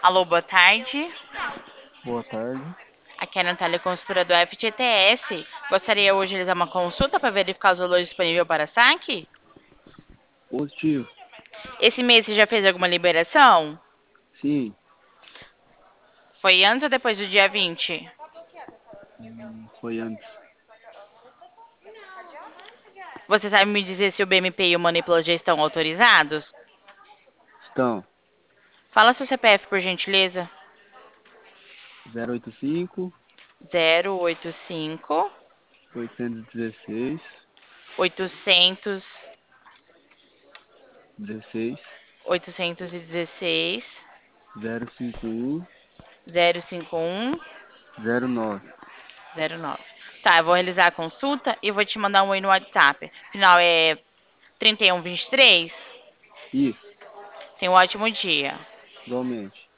Alô, boa tarde. Boa tarde. Aqui é a Natália, consultora do FGTS. Gostaria hoje de realizar uma consulta para verificar os valores disponíveis para saque? Positivo. Esse mês você já fez alguma liberação? Sim. Foi antes ou depois do dia 20? Foi antes. Você sabe me dizer se o BMP e o Moneyplo já estão autorizados? Estão Fala seu CPF, por gentileza. 085 085 816 800 16 816 051 051 09. 09. Tá, eu vou realizar a consulta e vou te mandar um oi no WhatsApp. Final é 3123. Isso. Tenha um ótimo dia. Igualmente.